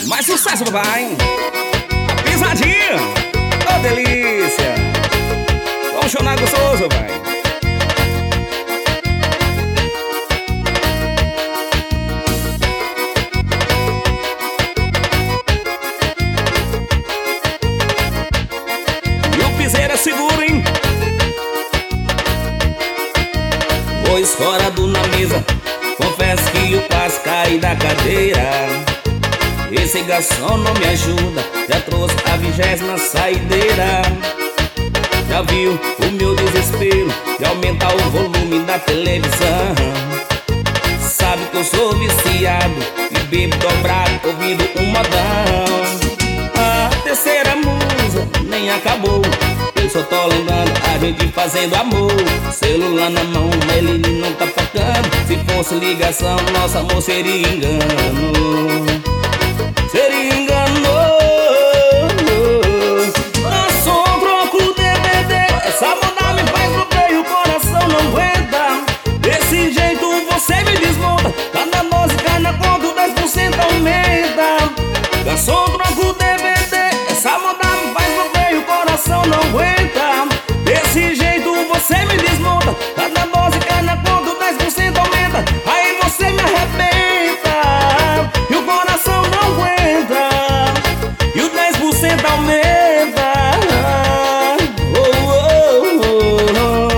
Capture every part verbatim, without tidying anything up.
Mais sucesso, papai. A pisadinha, ô delícia. Vamos chorar gostoso, vai. E o piseiro é seguro, hein? Vou escorado na mesa, confesso que eu quase caí da cadeira. Esse garçom não me ajuda, já trouxe a vigésima saideira. Já viu o meu desespero de aumentar o volume da televisão. Sabe que eu sou viciado e bebo dobrado ouvindo um modão. A terceira musa nem acabou, eu só tô lembrando a gente fazendo amor. Celular na mão, ele não tá tocando. Se fosse ligação, nosso amor seria engano. Seria engano. Garçom, troco o D V D. Essa moda me faz bloqueio, o coração não aguenta. Desse jeito você me desmonta. Cada dose cai na conta, dez por cento aumenta. Garçom, troco o D V D. Essa moda me faz bloqueio, o coração não aguenta. Desse jeito você me desmonta. Cada dose cai na conta, dez por cento aumenta. Aí você me arrebenta e o coração não aguenta. E o dez por cento aumenta. Oh, oh, oh,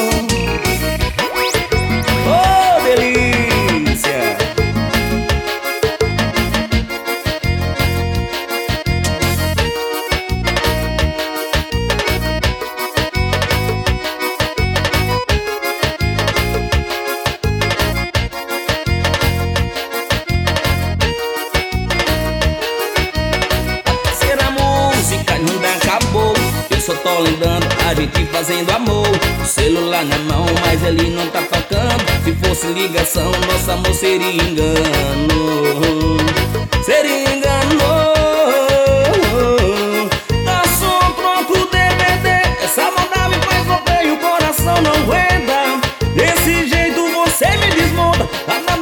oh. Oh, delícia. Eu só tô lembrando a gente fazendo amor. O celular na mão, mas ele não tá tocando. Se fosse ligação, nosso amor seria engano. Seria engano. Garçom, troco o D V D. Essa moda me faz bloqueio, o coração não aguenta. Desse jeito você me desmonta.